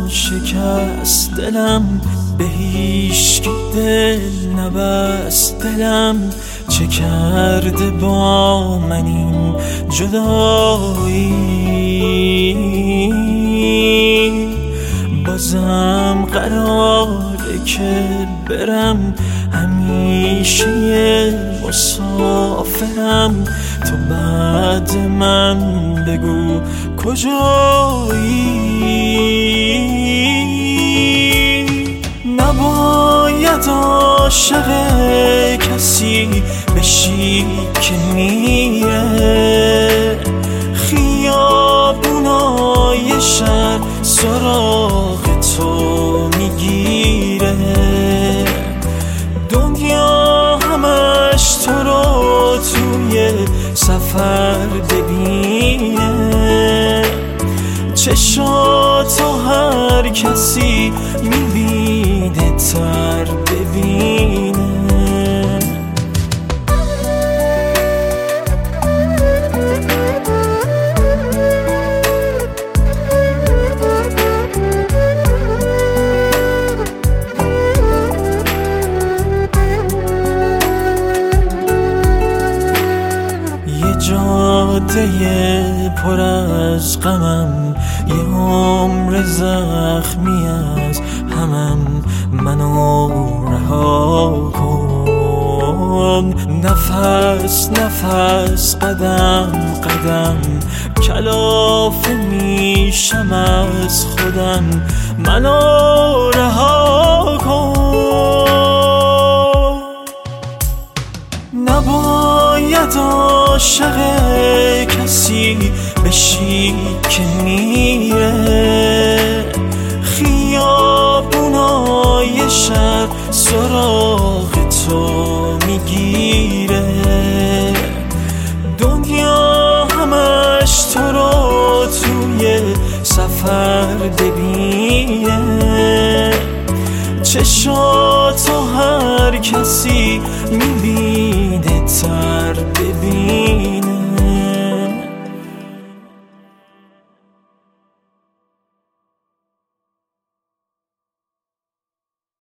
شکست دلم، به هیچکی دل نبست دلم. چه کرده با من این جدایی؟ بازم قراره که برم، همیشه مسافرم. تو بعد من بگو کجایی؟ نباید عاشق کسی بشی که میره، خیابونای شهر سراغ تو میگیره. دنیا همش تو رو توی سفر ببینه، چشاتو هر کسی میبینه تر ببینه. جاده پر از غمم، یه عمر زخمی از همم. منو رها کن، نفس نفس قدم قدم کلافه میشم از خودم. منو رها کن. نباید عاشق کسی بشی که میره، خیابونای شهر سراغ تو میگیره. دنیا همش تو رو توی سفر ببینه، چشاتو هر کسی میبینه تر ببینه.